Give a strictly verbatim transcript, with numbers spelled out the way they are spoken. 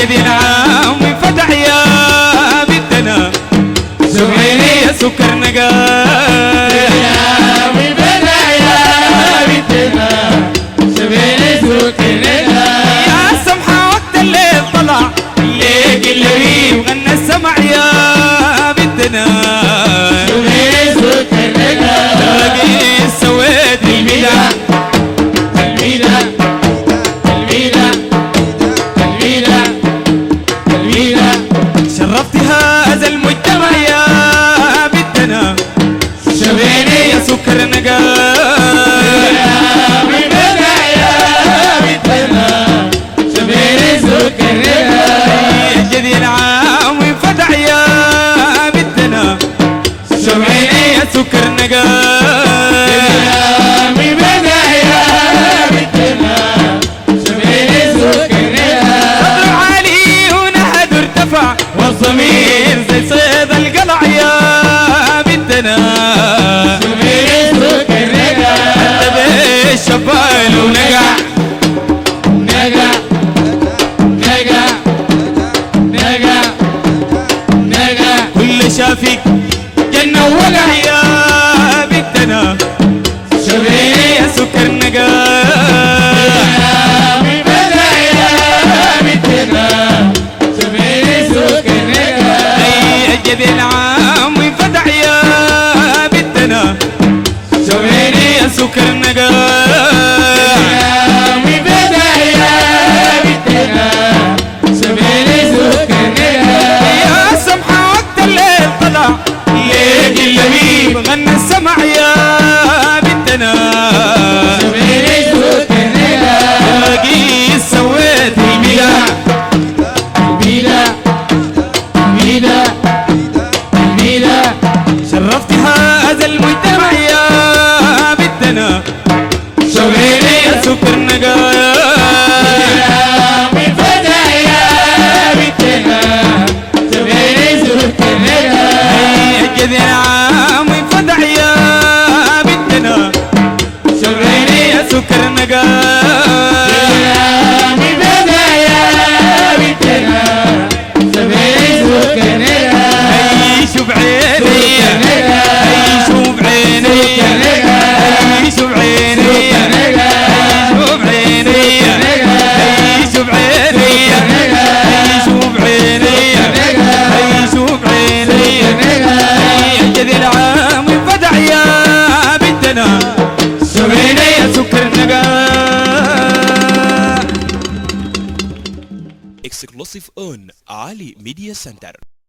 جدي نعم فتح يا بدنا سمعيني يا سكر نقاي فتح يا بدنا سمعيني سكر نقاي يا سمحة وقت الليل طلع ليك اللي وغنى السمع يا بدنا سمعيني سكر نقاي تلاقي سويت الميدان الميدان شرفتي هذا المجتمع يا بدنا شبيني يا سكر نقاي يا بدنا شبيني سكر نقاي جديد عام وفتح يا بدنا شبيني يا سكر نقاي والضمير زي صيد القلع يا بدنا سمير سكر نقع حتى بالشبال ونقع نقع نقع نقع نقع كل شافيك جنة وقع يا بدنا شبير يا سكر نقع جدي نعم وفتح يا بدنا شويني يا سكر نقاي وفتح يا بدنا شويني سكر نقاي يا سمحة وقت الليل طلع ليك اللبيب غنى السمع يا بدنا شويني سكر نقاي تلاقي سويت الميدان الميدان الميدان شرفتي هذا المجتمع يا بدنا شويني يا سكر نقاي وفتح يا بدنا شويني سكر نقاي جدي نعم وفتح يا بدنا شويني يا سكر نقاي وفتح يا بدنا شويني سكر نقاي شوف عيني شوف عيني شوف عيني شوف عيني شوف عيني شوف عيني شوف عيني جدي العام وفتح يا بدنا شويني يا سكر نقاي. Exclusive on Ali Media Center.